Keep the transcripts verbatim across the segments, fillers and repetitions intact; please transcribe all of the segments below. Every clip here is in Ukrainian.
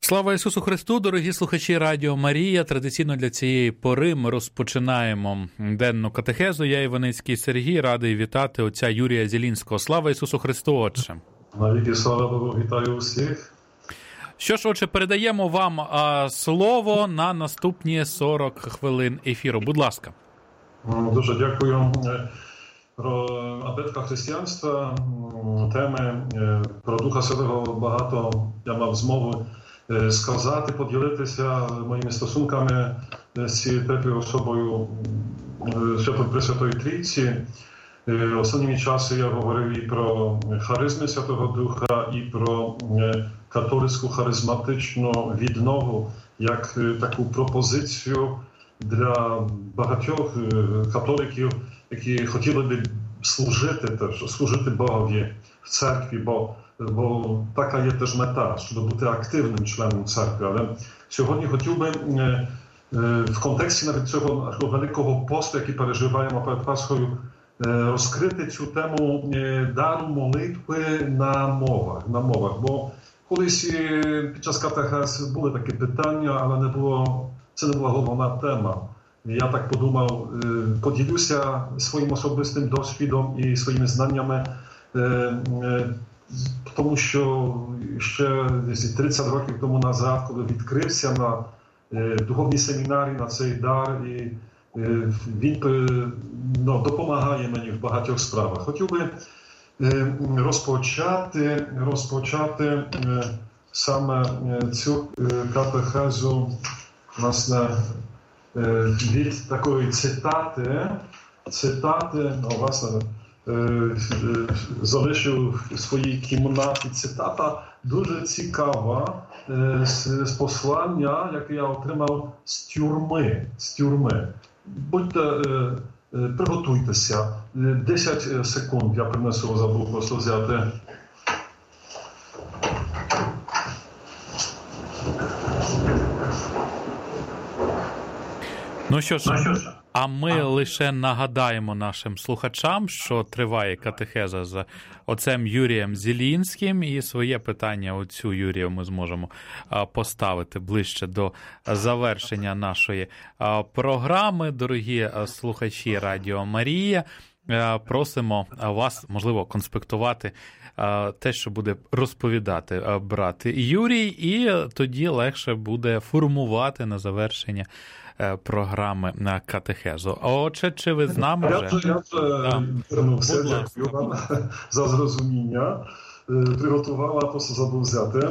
Слава Ісусу Христу, дорогі слухачі Радіо Марія. Традиційно для цієї пори ми розпочинаємо денну катехезу. Я, Іваницький Сергій, радий вітати отця Юрія Зілінського. Слава Ісусу Христу, отче. Навіки слава Богу, вітаю усіх. Що ж, отче, передаємо вам а, слово на наступні сорок хвилин ефіру. Будь ласка. Дуже дякую. Про абетка християнства, теми про Духа Святого багато я мав змогу сказати, поділитися моїми стосунками з цією теплою особою Пресвятої Трійці. Останніми часи я говорив і про харизми Святого Духа, і про католицьку харизматичну віднову, як таку пропозицію для багатьох католиків, які хотіли б служити теж, служити Богові в церкві, бо, бо така є теж мета, щоб бути активним членом церкви. Але сьогодні хотів би в контексті навіть цього великого посту, який переживаємо перед Пасхою, розкрити цю тему дару молитви на мовах, на мовах. Бо колись під час катехез були такі питання, але не було, це не була головна тема. Я так подумав, поділюся своїм особистим досвідом і своїми знаннями, тому що ще десь тридцять років тому назад, коли відкрився на духовній семінарі на цей дар, і він ну, допомагає мені в багатьох справах. Хотів би розпочати, розпочати саме цю катехезу, власне, від такої цитати, цитати, ну, власне, залишив в своїй кімнаті цитата, дуже цікава, з послання, яке я отримав з тюрми, з тюрми. Будьте, приготуйтеся, десять секунд я принесу, забув просто взяти. Ну що ж, а ми лише нагадаємо нашим слухачам, що триває катехеза з отцем Юрієм Зілінським, і своє питання отцю Юрію ми зможемо поставити ближче до завершення нашої програми. Дорогі слухачі Радіо Марія, просимо вас, можливо, конспектувати те, що буде розповідати брат Юрій, і тоді легше буде формувати на завершення програми на катехезу. Отже, чи ви з нами вже? Я вже, я вже звернувся, дякую вам за зрозуміння. Приготувала, просто забув взяти.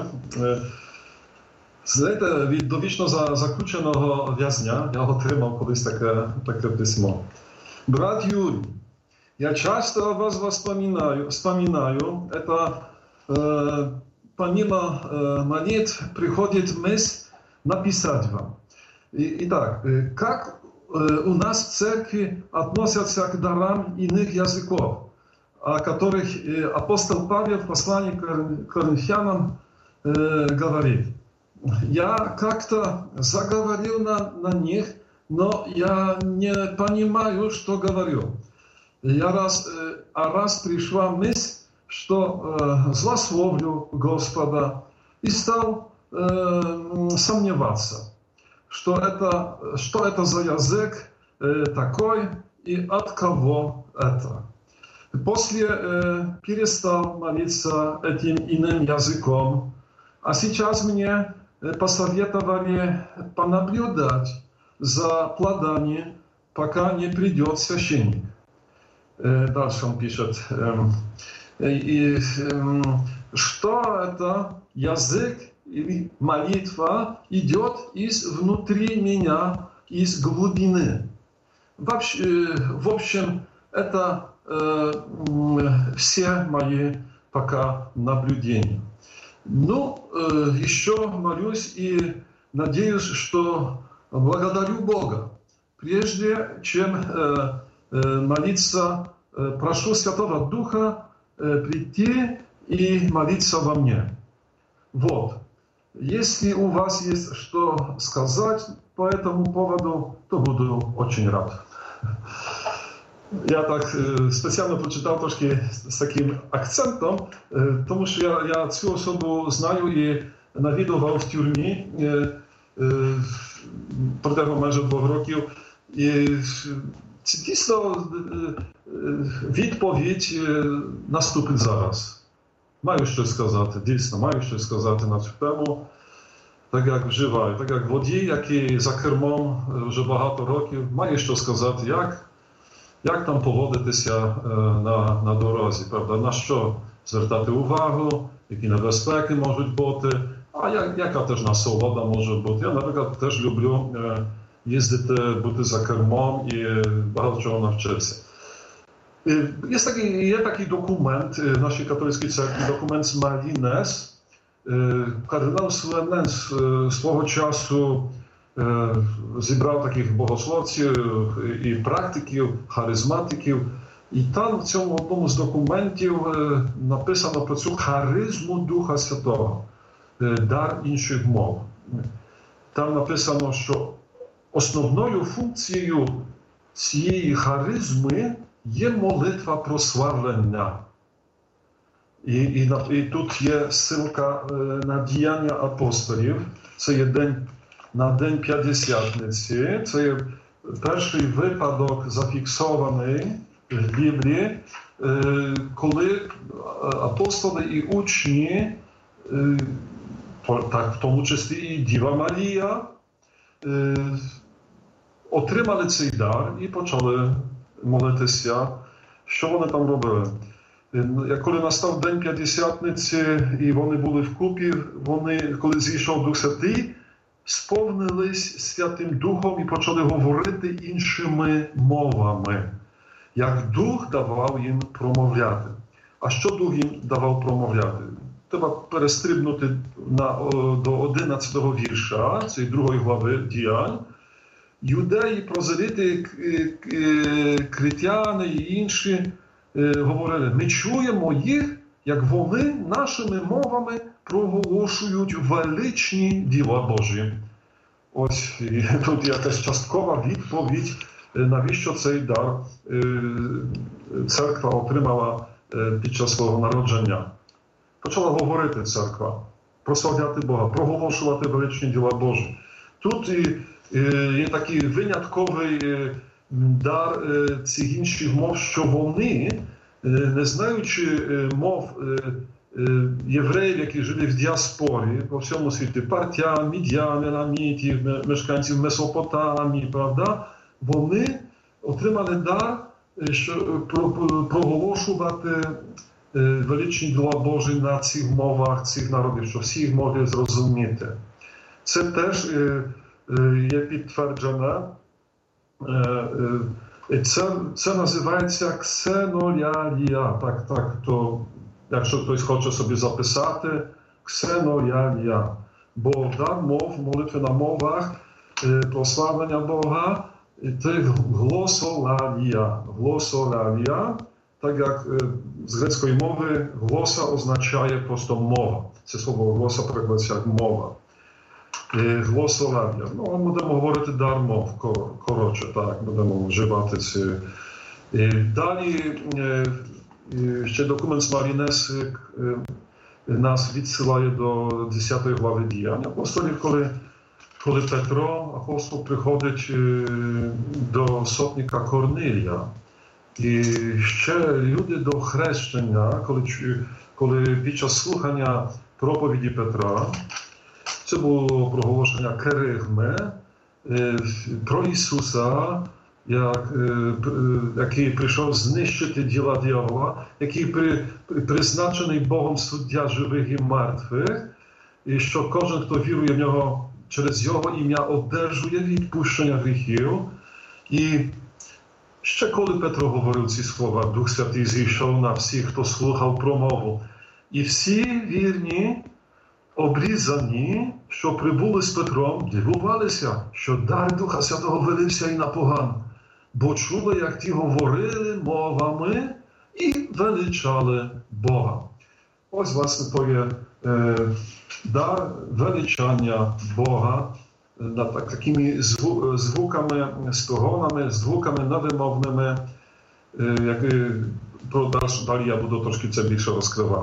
Знаєте, від довічно заключеного в'язня я отримав колись таке, таке письмо. Брат Юрій, я часто о вас вспоминаю, вспоминаю. Это э, помимо э, молитв приходит мысль написать вам. Итак, как у нас в церкви относятся к дарам иных языков, о которых апостол Павел в послании к Коринфянам говорит. Я как-то заговорил на, на них, но я не понимаю, что говорю. Я раз, а раз пришла мысль, что злословлю Господа, и стал сомневаться. Что это, что это за язык э, такой и от кого это. После э, перестал молиться этим иным языком, а сейчас мне э, посоветовали понаблюдать за плодами, пока не придет священник. Э, дальше он пишет, э, э, э, что это язык или молитва идет из внутри меня, из глубины. Вообще, в общем, это э, все мои пока наблюдения. Ну, э, еще молюсь и надеюсь, что благодарю Бога. Прежде чем э, э, молиться, э, прошу Святого Духа э, прийти и молиться во мне. Вот. Если у вас есть что сказать по этому поводу, то буду очень рад. Я так спеціально прочитав трошки з таким акцентом, тому що я, я цю особу знаю і навідував в тюрмі протягом майже двох років. І це дійсно відповідь наступить зараз. Маю щось сказати, дійсно, маю щось сказати на цю тему. Так як вживаю, так як водій, який за кермом вже багато років, має що сказати, як, як там поводитися на, на дорозі, правда, на що звертати увагу, які небезпеки можуть бути, а як, яка теж насолода може бути. Я, наприклад, теж люблю їздити, бути за кермом і багато чого навчитися. Є такий, є такий документ в нашій католицькій церкві, документ з Малінес. Кардинал Суененс свого часу зібрав таких богословців і практиків, харизматиків. І там в цьому одному з документів написано про цю харизму Духа Святого, дар інших мов. Там написано, що основною функцією цієї харизми є молитва прославлення. І, і, і тут є ссылка на діяння апостолів. Це є день, на День П'ятдесятниці. Це є перший випадок зафіксований в Біблії, коли апостоли і учні, так, в тому числі і Діва Марія, отримали цей дар і почали молитися. Що вони там робили? Коли настав День П'ятдесятниці і вони були вкупі, вони, коли зійшов Дух Святий, сповнились Святим Духом і почали говорити іншими мовами, як Дух давав їм промовляти. А що Дух їм давав промовляти? Треба перестрибнути на, до одинадцятого вірша, цієї другої глави Діянь. Юдеї, прозеліти, критяни і інші говорили, ми чуємо їх, як вони нашими мовами проголошують величні діла Божі. Ось тут якась часткова відповідь, навіщо цей дар церква отримала під час свого народження. Почала говорити церква, прославляти Бога, проголошувати величні діла Божі. Тут є такий винятковий дар цих інших мов, що вони, не знаючи мов євреїв, які жили в діаспорі по всьому світі, партян, мідян, еламітів, мешканців Месопотамії, правда, вони отримали дар, що проголошувати величні діла Божі на цих мовах, цих народів, що всі їх могли зрозуміти. Це теж є підтверджено. Це, це називається ксенолялія. Так, так, то, якщо хтось хоче собі записати, ксенолялія. Бо дар мов, молитви на мовах, прославлення Бога, це глосолалія. Глосолалія, так як з грецької мови глоса означає просто мова. Це слово глоса перекладається як мова. Глосолалія. Ну, будемо говорити дар мов, коротше, так, будемо вживати ці. Далі ще документ з Марінес нас відсилає до десятої глави Діянь апостолів, коли, коли Петро, апостол, приходить до сотника Корнилія. І ще люди до хрещення, коли, коли під час слухання проповіді Петра, це було проголошення керигми про Ісуса, як, який прийшов знищити діла дьявола, який при, призначений Богом суддя живих і мертвих, і що кожен, хто вірує в нього, через його ім'я одержує відпущення гріхів. І ще коли Петро говорив ці слова, Дух Святий зійшов на всіх, хто слухав промову. І всі вірні, обрізані, що прибули з Петром, дивувалися, що дар Духа Святого вилився і на поган, бо чули, як ті говорили мовами і величали Бога. Ось, власне, то є е, дар величання Бога над так, такими зву, звуками, стогонами, звуками невимовними, е, як, про далі я буду трошки це більше розкривати.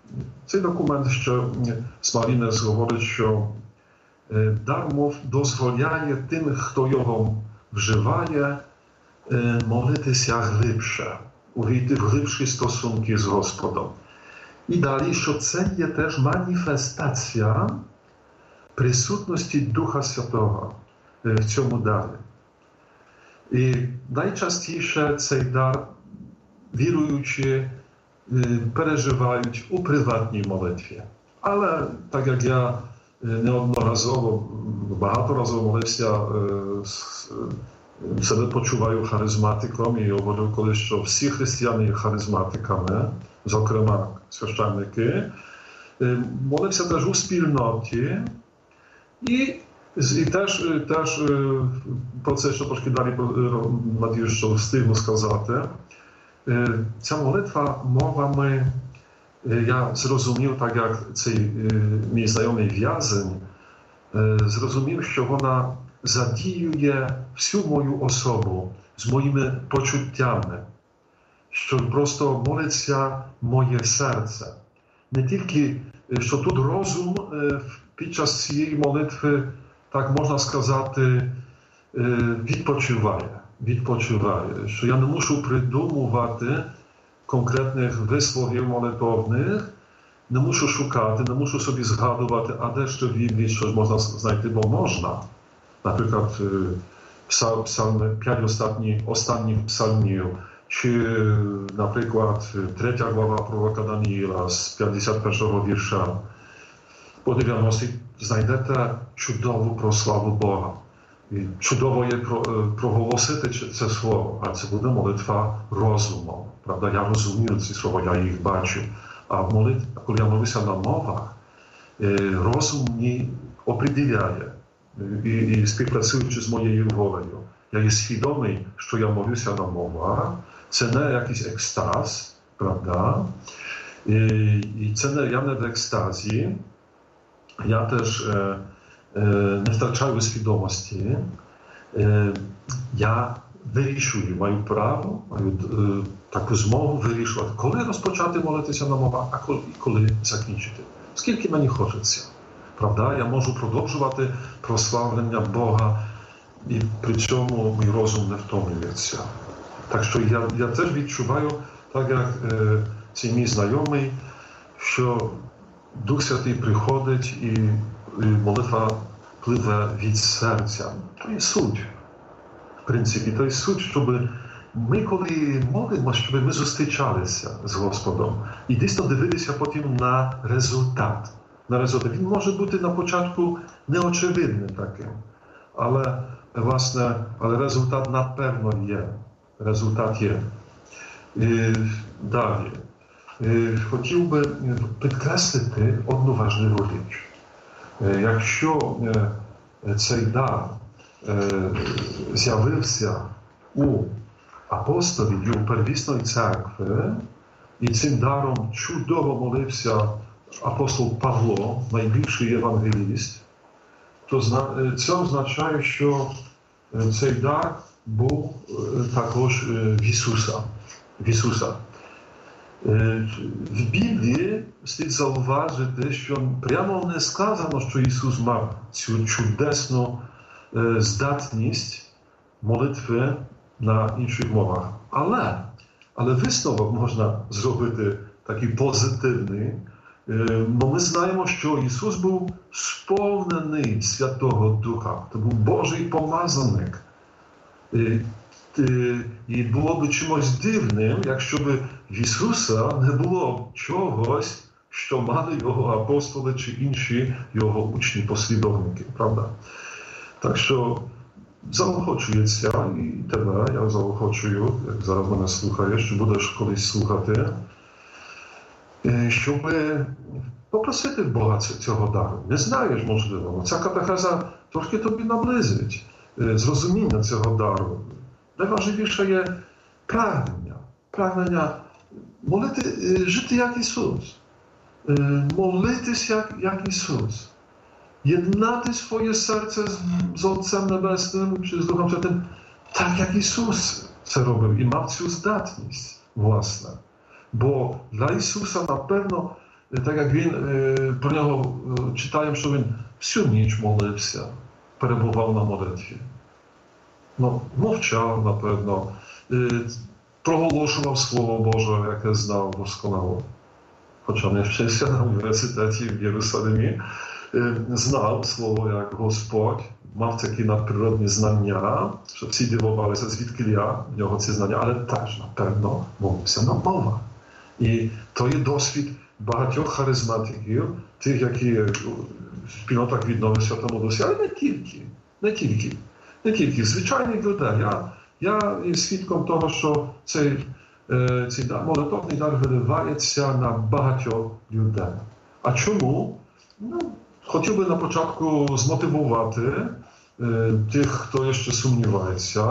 Цей документ ще Смолінець говорить, що дар мов дозволяє тим, хто його вживає, молитися глибше, увійти в глибші стосунки з Господом. І далі, що це є теж маніфестація присутності Духа Святого в цьому дарі. І найчастіше цей дар віруючі переживають у приватній молитві. Але так як я неодноразово, багаторазово молився, себе почуваю харизматиком і говорю колись, що всі християни є харизматиками, зокрема священники. Молився теж у спільноті і, і теж, теж про це, що трошки далі, надію, що встигну сказати, ця молитва мовами, я зрозумів, так як цей мій знайомий в'язень, зрозумів, що вона задіює всю мою особу з моїми почуттями, що просто молиться моє серце. Не тільки, що тут розум під час цієї молитви, так можна сказати, відпочиває. Відпочиває, що я не мушу придумувати конкретних висловів молитовних, не мушу шукати, не мушу собі згадувати, а де ще в Біблії щось можна знайти, бо можна. Наприклад, псалми, п'ять останніх, останніх псалмів, чи, наприклад, третя глава пророка Даніїла з п'ятдесят першого вірша. Подивимося, знайдете чудову прославу Бога. І чудово є проголосити це слово, а це буде молитва розумом. Правда, я розумію ці слова, я їх бачу. А молитва, коли я молюся на мовах, розум мені определяє. І, і співпрацюючи з моєю волею, я є свідомий, що я молюся на мовах. Це не якийсь екстаз, правда? І, і це не, я не в екстазі. Я теж е, е, не втрачаю свідомості. Е, я вирішую, маю право, маю е, таку змогу вирішувати, коли розпочати молитися на мовах, а коли, коли закінчити. Скільки мені хочеться. Правда, я можу продовжувати прославлення Бога, і при цьому мій розум не втомлюється. Так що я, я теж відчуваю, так як е, цей мій знайомий, що Дух Святий приходить і, і молитва пливе від серця. То є суть. В принципі, то є суть, щоб ми, коли молимо, щоб ми зустрічалися з Господом і дійсно дивилися потім на результат. На результат. Він може бути на початку неочевидним таким, але, власне, але результат напевно є. Результат є. І далі. І хотів би підкреслити одну важливу річ. Якщо цей дар з'явився у апостолів і у первісної церкви, і цим даром чудово молився апостол Павло, найбільший євангеліст, то це означає, що цей дар був також в Ісуса. В Ісуса. В Біблії слід зауважити, що прямо не сказано, що Ісус мав цю чудесну здатність молитви на інших мовах. Але, але висновок можна зробити такий позитивний. Бо ми знаємо, що Ісус був сповнений Святого Духа. Це був Божий помазаник. І, і було б чимось дивним, якщо б в Ісуса не було чогось, що мали Його апостоли чи інші Його учні, послідовники. Правда? Так що заохочується і тебе, я заохочую, як зараз мене слухаєш, що будеш колись слухати, щоб попросити Бога цього дару. Не знаєш, можливо, ця катехеза трошки тобі наблизить зрозуміння цього дару. Найважливіше є прагнення. Прагнення молити, жити як Ісус. Молитись як, як Ісус. Єднати своє серце з, з Отцем Небесним чи з Духом Святим так, як Ісус це робив і мав цю здатність, власне. Бо для Ісуса, напевно, так як він, про нього читаємо, що він всю ніч молився, перебував на молитві. Ну, мовчав, напевно, проголошував Слово Боже, яке знав досконало. Хоча не вчився на університеті в Єрусалимі, знав Слово як Господь, мав такі надприродні знання, що всі дивувалися, звідки я в нього ці знання, але теж, напевно, молився на мовах. І то є досвід багатьох харизматиків, тих, які в спільнотах віднови Святому Дусі, але не тільки, не тільки, не тільки, звичайних людей. Я, я є свідком того, що цей, цей дар, молитовний дар виливається на багатьох людей. А чому? Ну, хотів би на початку змотивувати е, тих, хто ще сумнівається.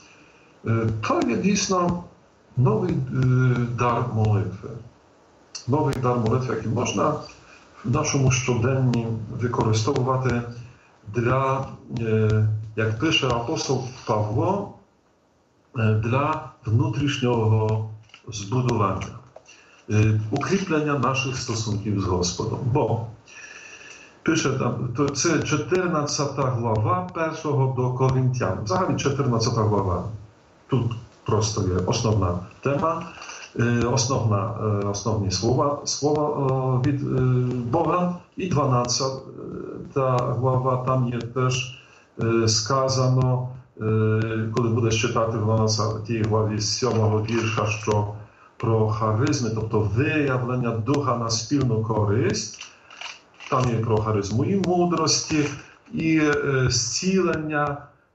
Е, то є дійсно новий е, дар молитви. Новий дар молитви, який можна в нашому щоденні використовувати для, е, як пише апостол Павло, е, для внутрішнього збудування, е, укріплення наших стосунків з Господом. Бо пише там, то це чотирнадцята глава першого до Коринтян. Взагалі чотирнадцята глава. Тут просто є основна тема, основна, основні слова, слова від Бога. І дванадцята глава, там є теж сказано, коли будеш читати в дванадцятій главі з сьомого вірша, що про харизми, тобто виявлення духа на спільну користь. Там є про харизму і мудрості, і е, зцілення,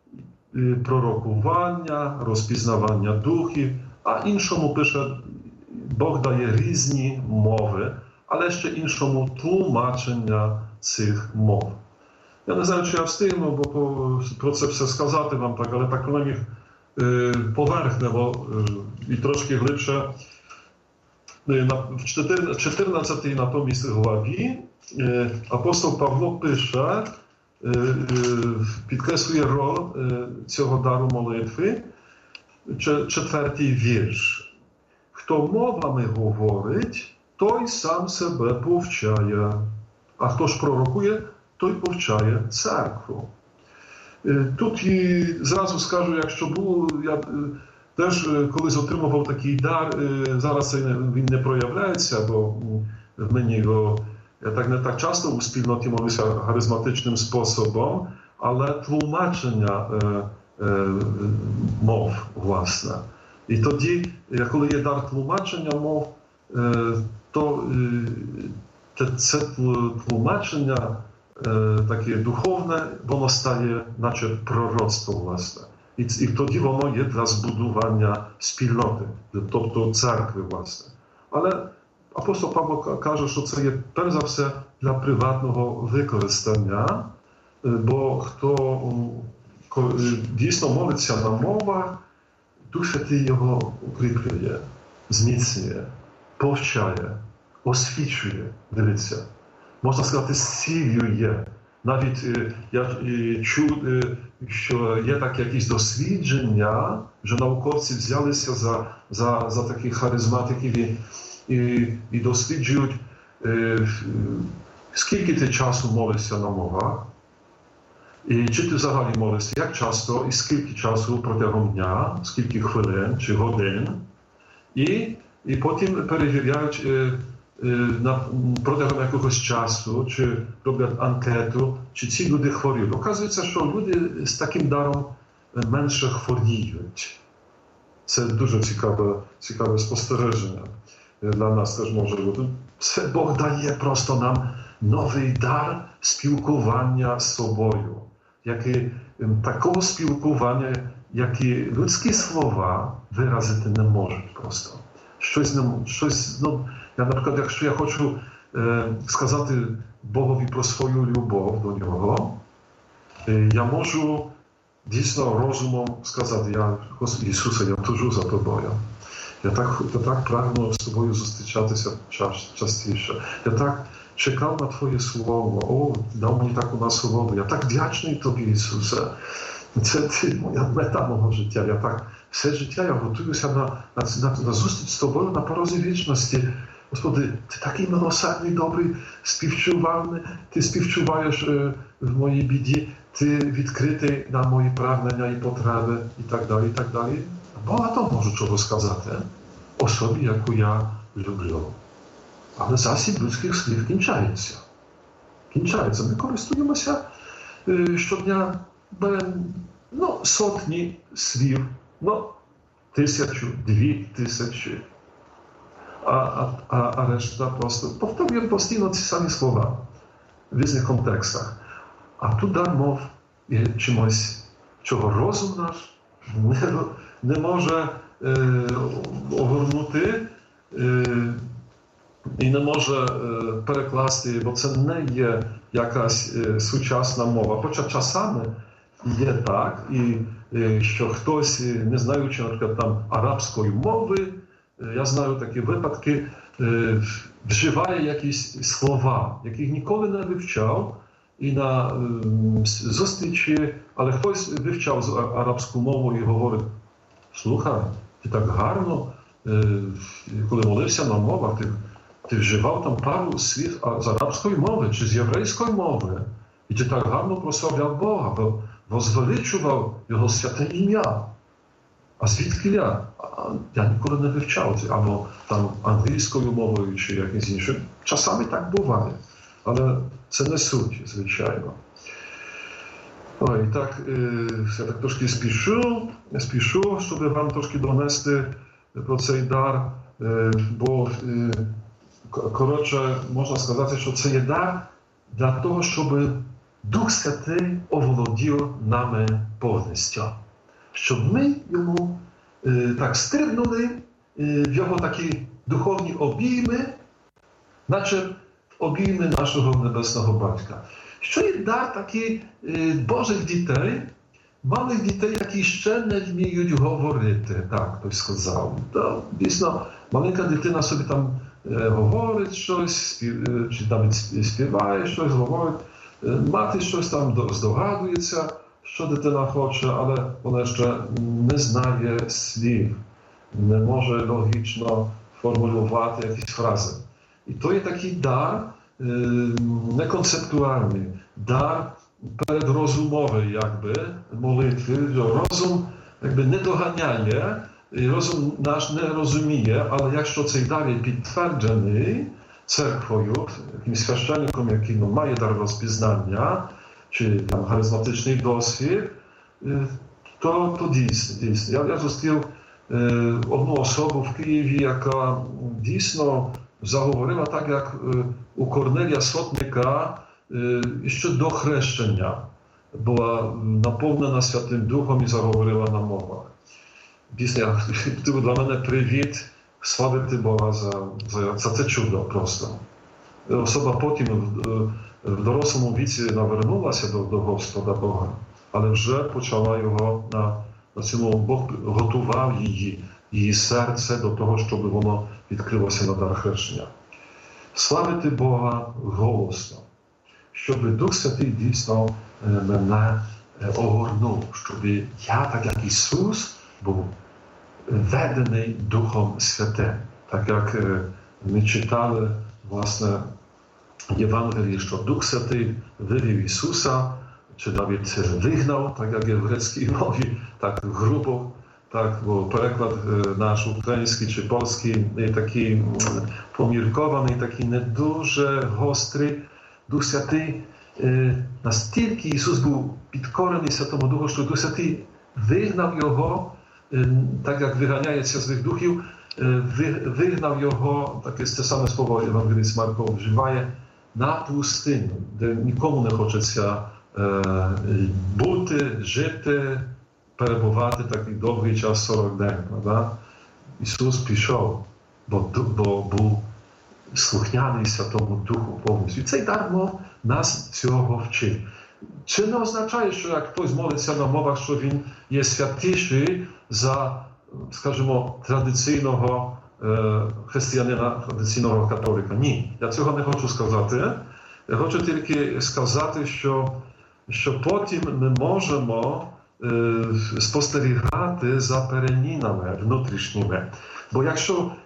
і пророкування, розпізнавання духів. А іншому пише, Бог дає різні мови, але ще іншому тлумачення цих мов. Я не знаю, чи я встигну, бо по, про це все сказати вам так, але так принаймні е, поверхнево е, і трошки глибше. В чотирнадцятій натомість главі апостол Павло пише, підкреслює роль цього дару молитви, четвертий вірш. Хто мовами говорить, той сам себе повчає, а хто ж пророкує, той повчає церкву. Тут і зразу скажу, якщо було, я теж колись отримував такий дар, зараз він не проявляється, бо в мені його, я так не так часто у спільноті молився харизматичним способом, але тлумачення е, е, мов, власне. І тоді, коли є дар тлумачення мов, е, то е, це тлумачення е, таке духовне, воно стає наче пророцтво, власне. І, і тоді воно є для збудування спільноти, тобто церкви, власне. Але апостол Павло каже, що це є перш за все для приватного використання, бо хто дійсно молиться на мовах, Дух Святий його укріплює, зміцнює, повчає, освічує, дивіться. Можна сказати, зцілює. Навіть я чув, що є так якісь дослідження, що науковці взялися за, за, за таких харизматиків і, і, і досліджують, е, скільки ти часу молишся на мовах, і чи ти взагалі молишся, як часто і скільки часу протягом дня, скільки хвилин чи годин, і, і потім перевіряють е, На, протягом якогось часу, чи роблять анкету, чи ці люди хворіють. Оказується, що люди з таким даром менше хворіють. Це дуже цікаве, цікаве спостереження для нас теж може бути. Це Бог дає просто нам новий дар спілкування з собою. Які, такого спілкування, які людські слова виразити не можуть просто. Щось, щось, ну, я, наприклад, якщо я хочу е, сказати Богові про свою любов до Нього, е, я можу дійсно розумом сказати, я, Господи Ісусе, я тужу за Тобою. Я так, я так прагну з Тобою зустрічатися час, частіше. Я так чекав на Твоє Слово. О, дав мені таку насолоду. Я так вдячний Тобі, Ісусе. Це ти, моя мета мого життя. Я так все життя я готуюся на, на, на, на зустріч з Тобою на порозі вічності. Господи, Ти такий милосердний, добрий, співчувальний, Ти співчуваєш в моїй біді, Ти відкритий на мої прагнення і потреби, і так далі, і так далі. Багато можу чого сказати особі, яку я люблю. Але засіб людських слів кінчається. Кінчається. Ми користуємося щодня ну, сотні слів, ну, тисячу, дві тисячі. А, а, а, а решта просто повторюємо постійно ці самі слова в різних контекстах. А тут дар мов є чимось, чого розум наш не, не може е, огорнути е, і не може е, перекласти, бо це не є якась е, сучасна мова. Хоча часами є так, і е, що хтось, не знаючи, наприклад, там арабської мови, е, я знаю такі випадки, е, вживає якісь слова, яких ніколи не вивчав, і на е, зустрічі, але хтось вивчав арабську мову і говорить: слухай, ти так гарно, е, коли молився на мовах, ти, ти вживав там пару слів з арабської мови чи з єврейської мови, і ти так гарно прославляв Бога, возвеличував Його святе ім'я. А звідки я? Я ніколи не вивчав, або там англійською мовою чи якимось іншим. Часами так буває. Але це не суть, звичайно. Ой, так, я так трошки спішу, спішу, щоб вам трошки донести про цей дар, бо, коротше, можна сказати, що це є дар для того, щоб Дух Святий оволодів нами повністю. Щоб ми йому так стрибнули в його такі духовні обійми, наче обійми нашого Небесного Батька. Що є дар такий Божих дітей, малих дітей, які ще не вміють говорити, так хтось сказав. То, дійсно, маленька дитина собі там говорить щось, чи навіть співає щось, говорить. Мати щось там здогадується, що дитина хоче, але вона ще не знає слів, не може логічно формулювати якісь фрази. І то є такий дар е, неконцептуальний, дар передрозумовий, якби, молитви. Розум якби не доганяє, і розум наш не розуміє, але якщо цей дар є підтверджений церквою, якимось священником, який ну, має дар розпізнання, чи там харизматичний досвід, то, то дійсно. дійсно. Я, я зустрів е, одну особу в Києві, яка дійсно заговорила так, як е, у Корнелія Сотника е, ще до хрещення. Була наповнена Святим Духом і заговорила на мовах. Дійсно, це для мене привіт, славити Бога за, за, за це чудо просто. Особа потім в, в дорослому віці навернулася до, до Господа Бога, але вже почала його на, на цьому, Бог готував її, її серце до того, щоб воно відкрилося на дар хрещення. Славити Бога голосно, щоб Дух Святий дійсно мене огорнув, щоб я, так як Ісус, був ведений Духом Святим. Так як ми читали, власне, Євангелії, що Дух Святий вивів Ісуса, чи навіть вигнав, так як є в грецькій мові, так грубо, так, бо переклад наш український чи польський є такий поміркований, такий не дуже гострий. Дух Святий, настільки Ісус був підкорений Святому Духу, що Дух Святий вигнав Його, так як виганяється злих духів, вигнав Його, таке те саме слово Євангеліст Марко вживає, на пустиню, де нікому не хочеться бути, жити, перебувати такий довгий час, сорок день. Да? Ісус пішов, бо, бо був слухняний Святому Духу повністю. І цей дар мов нас цього вчить. Чи не означає, що як хтось молиться на мовах, що він є святіший за, скажімо, традиційного е, християнина, традиційного католика? Ні, я цього не хочу сказати. Я хочу тільки сказати, що, що потім ми можемо е, спостерігати за перемінами внутрішніми. Бо якщо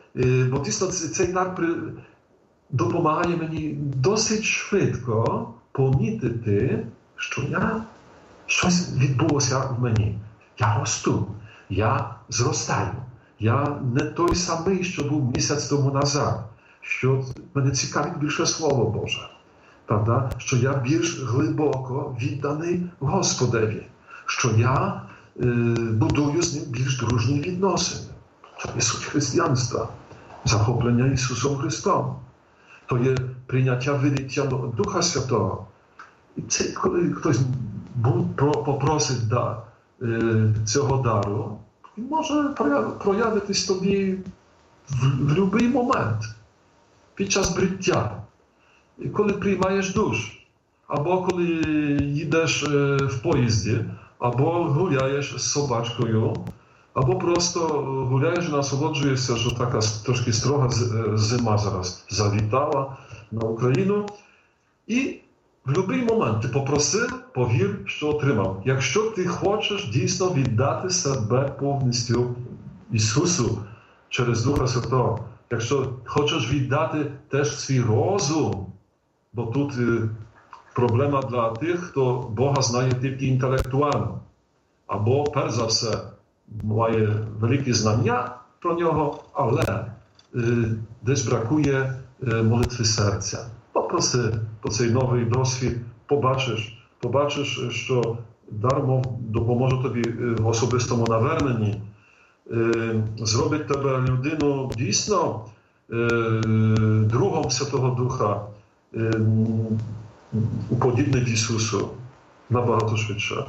бо дійсно цей дар допомагає мені досить швидко помітити, що я, щось відбулося в мені. Я росту, я зростаю. Я не той самий, що був місяць тому назад, що мене цікавить більше Слово Боже. Правда? Що я більш глибоко відданий Господеві, що я е, будую з ним більш дружні відносини. Це є суть християнства, захоплення Ісусом Христом. То є прийняття виліття Духа Святого. І це, коли хтось попросить да, е, цього дару, він може проявитись тобі в, в будь-який момент, під час бриття. І коли приймаєш душ, або коли їдеш е, в поїзді, або гуляєш з собачкою, або просто гуляєш, насолоджуєшся, що така трошки строга зима зараз завітала на Україну. І в будь-який момент ти попросив, повір, що отримав. Якщо ти хочеш дійсно віддати себе повністю Ісусу через Духа Святого, якщо хочеш віддати теж свій розум, бо тут проблема для тих, хто Бога знає тільки інтелектуально, або, перш за все, має великі знання про нього, але е, десь бракує е, молитви серця. Попроси про цей новий досвід, побачиш, побачиш, що дар допоможе тобі в особистому наверненні, е, зробить тебе людину дійсно е, другом Святого Духа, е, уподібнить Ісусу набагато швидше.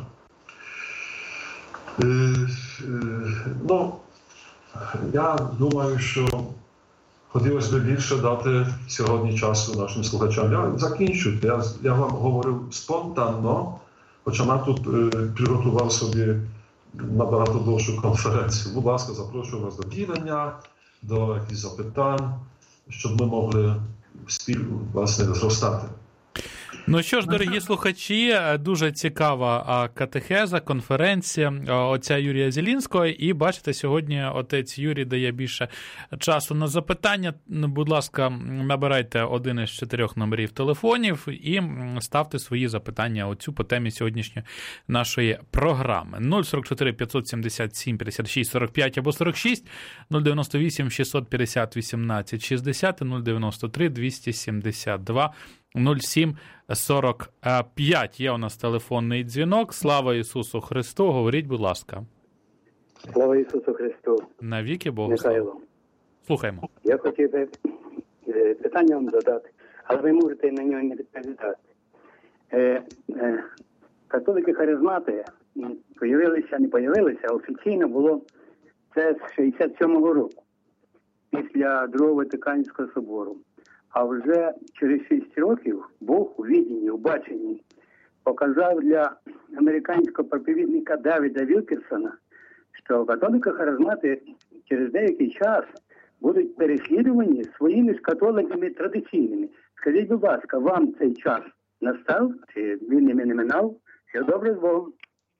Ну, я думаю, що хотілося б більше дати сьогодні часу нашим слухачам. Я закінчу. Я, я вам говорив спонтанно, хоча я тут е, підготував собі набагато довшу конференцію. Будь ласка, запрошую вас до ділення, до якихось запитань, щоб ми могли спіль, власне, зростати. Ну що ж, дорогі слухачі, дуже цікава катехеза, конференція отця Юрія Зілінського. І бачите, сьогодні отець Юрій дає більше часу на запитання. Будь ласка, набирайте один із чотирьох номерів телефонів і ставте свої запитання оцю по темі сьогоднішньої нашої програми. нуль сорок чотири п'ятсот сімдесят сім п'ятдесят шість сорок п'ять або сорок шість, нуль дев'яносто вісім шістсот п'ятдесят вісімнадцять шістдесят, нуль дев'яносто три двісті сімдесят два нуль сім сорок п'ять. Є у нас телефонний дзвінок. Слава Ісусу Христу. Говоріть, будь ласка. Слава Ісусу Христу. Навіки Богу. Михайло. Слухаємо. Я хотів би питання вам задати, але ви можете на нього не відповідати. Е, е, католики-харизмати появилися, не появилися, а офіційно було це з шістдесят сьомого року, після Другого Ватиканського собору. А вже через шість років Бог у відінні, у баченні показав для американського проповідника Давіда Вілкерсона, що католики-харизмати через деякий час будуть переслідувані своїми ж католиками традиційними. Скажіть, будь ласка, вам цей час настав? Чи він ними не минав? Все добре з Богом.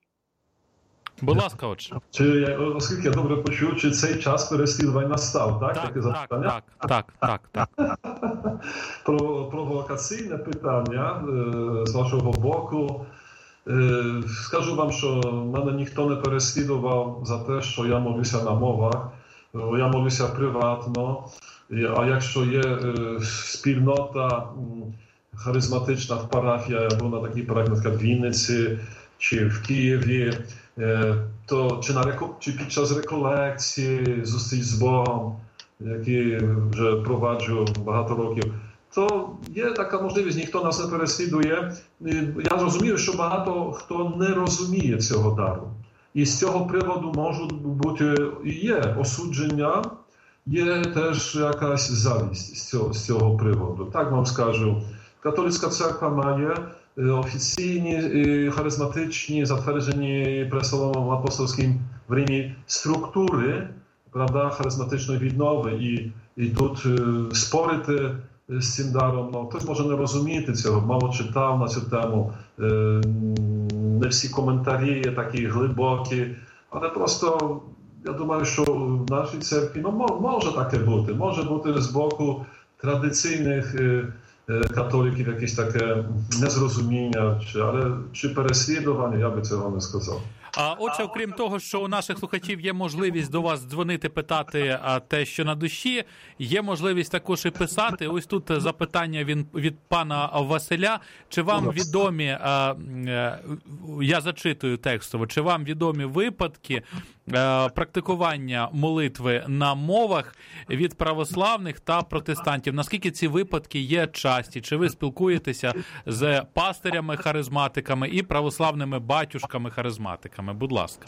Будь ласка, отже. Чи, оскільки я добре почув, чи цей час переслідувань настав, так? Так, Таке так, запитання? так, так, так, так. Про провокаційне питання з вашого боку. Скажу вам, що мене ніхто не переслідував за те, що я молюся на мовах, я молюся приватно, а якщо є спільнота харизматична в парафії, або на такій парафії, наприклад, в Вінниці, чи в Києві, то чи, на реко... чи під час реколекції, зустріч з Богом, які вже проваджу багато років, то є така можливість, ніхто нас не переслідує. Я розумію, що багато хто не розуміє цього дару. І з цього приводу можуть бути і є осудження, є теж якась завість з цього, з цього приводу. Так вам скажу, католицька церква має офіційні, харизматичні, затверджені престолом апостольським в Римі структури, правда, харизматичної віднови. І, і тут спорити з цим даром, ну, хтось може не розуміти цього, мало читав на цю тему, не всі коментарі є такі глибокі, але просто я думаю, що в нашій церкві ну, може таке бути. Може бути з боку традиційних католиків якесь таке незрозуміння, чи, але, чи переслідування, я би цього не сказав. А отже, окрім того, що у наших слухачів є можливість до вас дзвонити, питати те, що на душі, є можливість також і писати. Ось тут запитання від, від пана Василя. Чи вам відомі, я зачитую текстово, чи вам відомі випадки практикування молитви на мовах від православних та протестантів? Наскільки ці випадки є часті? Чи ви спілкуєтеся з пастирями-харизматиками і православними батюшками-харизматиками? Будь ласка.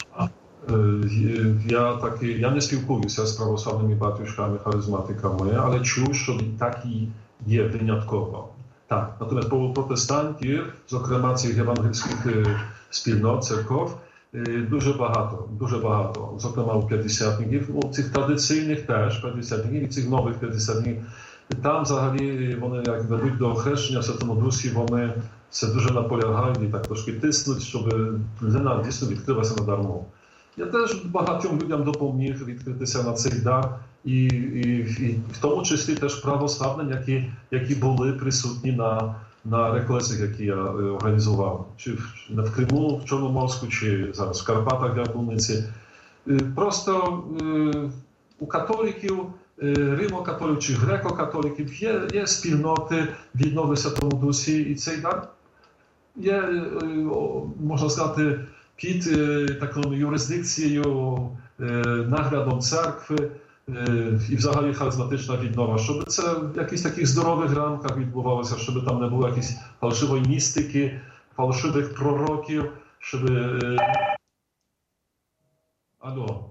Я, таки, я не спілкуюся з православними батюшками-харизматиками, але чув, що так і є винятково. Так, натомість по протестантів, зокрема цих євангельських спільнот, церков, дуже багато, дуже багато. Зокрема, у п'ятдесятників, у цих традиційних теж п'ятдесятників і цих нових п'ятдесятників. Там взагалі вони як ведуть до хрещення в Святому Дусі, вони це дуже наполягають і так трошки тиснуть, щоб людина дійсно відкрилася на дар мов. Я теж багатьом людям допоміг відкритися на цей дар, і, і, і в тому числі теж православним, які, які були присутні на, на реколекціях, які я організував. Чи в, в Криму, в Чорноморську, чи зараз в Карпатах, в Яблуниці. Просто у католиків, римо-католиків чи греко-католиків є, є спільноти віднови Святому Дусі, і цей дар є, можна сказати, під такою юрисдикцією, наглядом церкви і взагалі харизматична віднова, щоб це в якихось таких здорових рамках відбувалося, щоб там не було якоїсь фальшивої містики, фальшивих пророків, щоб... Алло.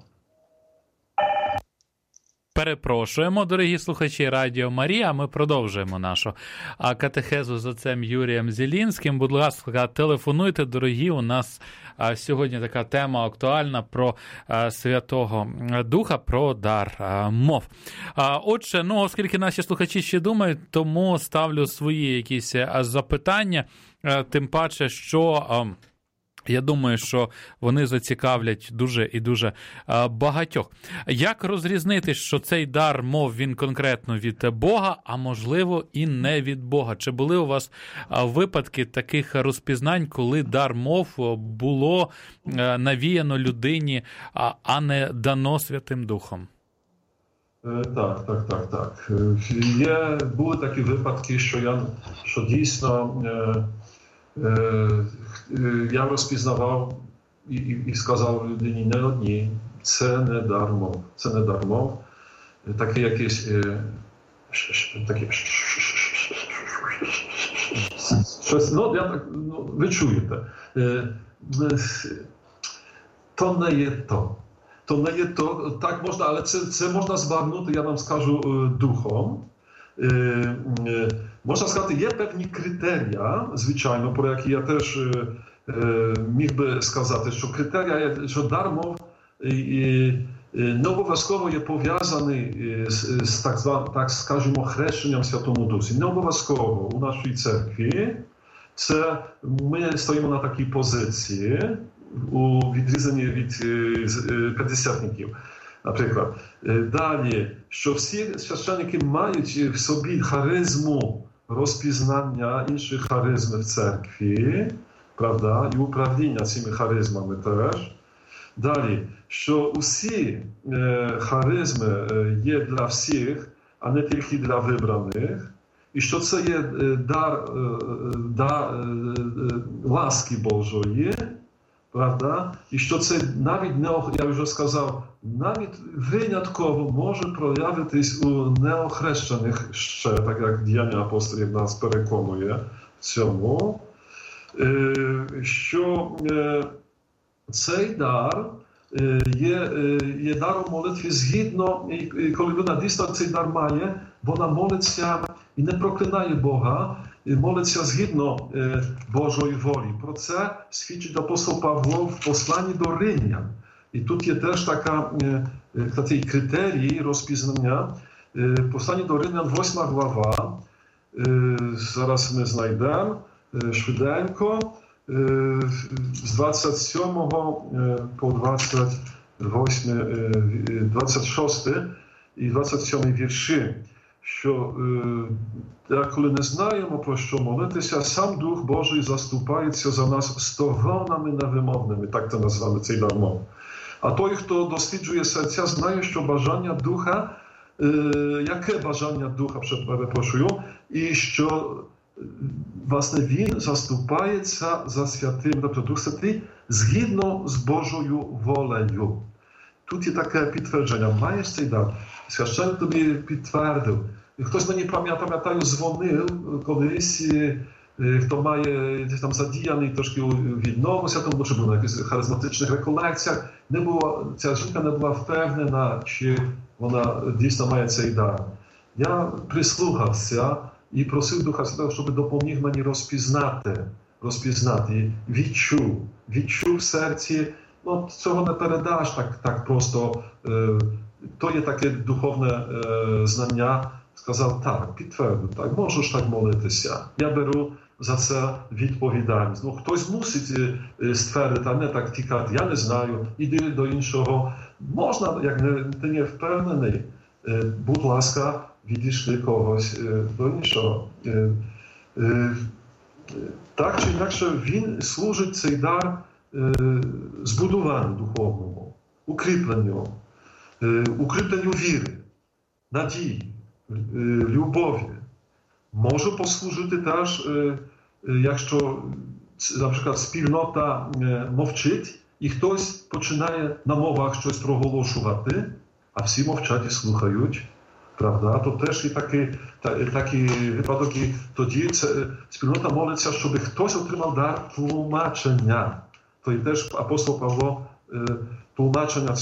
Перепрошуємо, дорогі слухачі Радіо Марія, ми продовжуємо нашу катехезу з отцем Юрієм Зілінським. Будь ласка, телефонуйте, дорогі, у нас сьогодні така тема актуальна про Святого Духа, про дар мов. Отже, ну, оскільки наші слухачі ще думають, тому ставлю свої якісь запитання, тим паче, що... Я думаю, що вони зацікавлять дуже і дуже багатьох. Як розрізнити, що цей дар мов, він конкретно від Бога, а можливо і не від Бога? Чи були у вас випадки таких розпізнань, коли дар мов було навіяно людині, а не дано Святим Духом? Так, так, так, так. Є, були такі випадки, що я, що дійсно... Я розпізнавав і, і, і сказав людині не одній, це не дар мов, це не дар мов. Таке якесь, таке, щось, ну, я так, ну, ви чуєте, то не є то, то не є то, так можна, але це, це можна збагнути, я вам скажу, духом. Можна сказати, є певні критерія, звичайно, про які я теж е, міг би сказати, що критерія є, що дар мов не обов'язково є пов'язаний з, з так званим, так скажімо, хрещенням в Святому Дусі. Не обов'язково у нашій церкві. Це ми стоїмо на такій позиції у відрізанні від п'ятдесятників. Наприклад, далі, що всі священники мають в собі харизму розпізнання інших харизм в церкві, правда, і управління цими харизмами теж. Далі, що усі е, харизми є для всіх, а не тільки для вибраних, і що це є дар, е, дар е, ласки Божої, правда? І що це навіть, не, я вже сказав, навіть винятково може проявитись у неохрещених ще, так як діяння апостолів нас переконує в цьому, що цей дар є, є даром молитви згідно, і коли людина дійсно цей дар має, вона молиться і не проклинає Бога, молиться згідно Божої волі. Про це свідчить апостол Павло в посланні до Римлян. І тут є теж така, такий критерій розпізнання. В посланні до Римлян, восьма глава, зараз ми знайдемо швиденько, з двадцять сьомого по двадцять двадцять шостий і двадцять сьомий вірші, що коли не знаємо, про що молитися, сам Дух Божий заступається за нас стогонами невимовними, так це назвали цей дар мови. А той, хто досліджує серця, знає, що бажання Духа, яке бажання Духа, перепрошую, і що, власне, він заступається за святим, тобто Дух Святий, згідно з Божою волею. Тут є таке підтвердження. Маєш цей дар? Священник тобі підтвердив. Хтось мені, пам'ятаю, дзвонив колись, хто має десь там задіяний трошки у відному святому, чи був на якихось харизматичних реколекціях. Не було, ця жінка не була впевнена, чи вона дійсно має цей дар. Я прислухався і просив Духа Святого, щоб допоміг мені розпізнати, розпізнати, відчув, відчув в серці. Ну, цього не передаш так, так просто. То є таке духовне знання. Сказав, так, підтвердив, так, можеш так молитися. Я беру за це відповідальність. Ну, хтось мусить ствердити, а не так тікати. Я не знаю, іди до іншого. Можна, як не, ти не впевнений, будь ласка, відійшли когось до іншого. Так чи інакше, він служить, цей дар, збудуванню духовному, укріпленню, укріпленню віри, надії, любові. Може послужити теж, якщо, наприклад, спільнота мовчить, і хтось починає на мовах щось проголошувати, а всі мовчать і слухають. Правда? То теж є такий, такий випадок, і тоді це, спільнота молиться, щоб хтось отримав дар тлумачення. То і теж апостол Павло тлумачення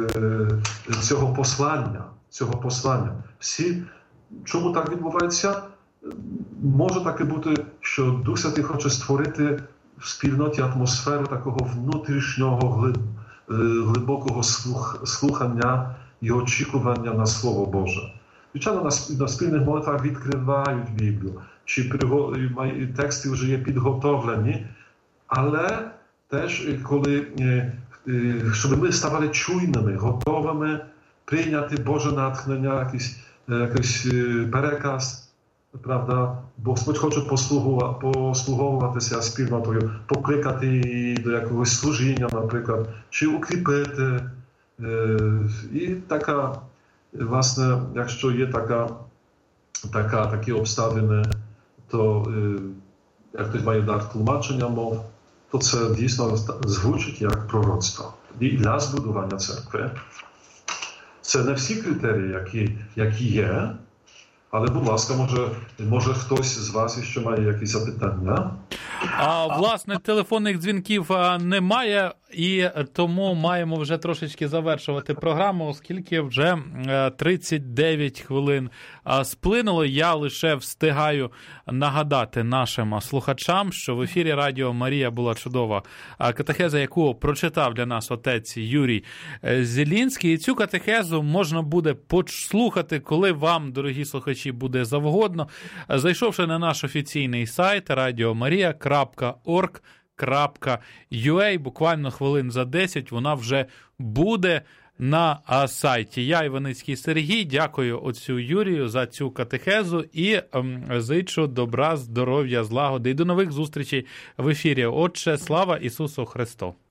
цього послання. Цього послання. Всі, чому так відбувається? Може таки бути, що Дух Святий хоче створити в спільноті атмосферу такого внутрішнього глибокого слухання і очікування на Слово Боже. Звичайно, на спільних молитвах відкривають Біблію, чи тексти вже є підготовлені, але теж, коли, щоб ми ставали чуйними, готовими прийняти Боже натхнення, якийсь, якийсь переказ, правда, бо Господь хоче послуговуватися спільнотою, покликати її до якогось служіння, наприклад, чи укріпити. І така, власне, якщо є така, така, такі обставини, то як хтось має дар тлумачення мов, то це дійсно звучить як пророцтво. І для збудування церкви. Це не всі критерії, які, які є, але, будь ласка, може, може хтось з вас ще має якісь запитання? А, власне, телефонних дзвінків немає, і тому маємо вже трошечки завершувати програму, оскільки вже тридцять дев'ять хвилин сплинуло. Я лише встигаю нагадати нашим слухачам, що в ефірі Радіо Марія була чудова катехеза, яку прочитав для нас отець Юрій Зілінський. І цю катехезу можна буде послухати, коли вам, дорогі слухачі, буде завгодно, зайшовши на наш офіційний сайт радіо марія крапка орг крапка ю а. Буквально хвилин за десять вона вже буде на сайті. Я, Іваницький Сергій, дякую отцю Юрію за цю катехезу і ем, зичу добра, здоров'я, злагоди і до нових зустрічей в ефірі. Отче, слава Ісусу Христу!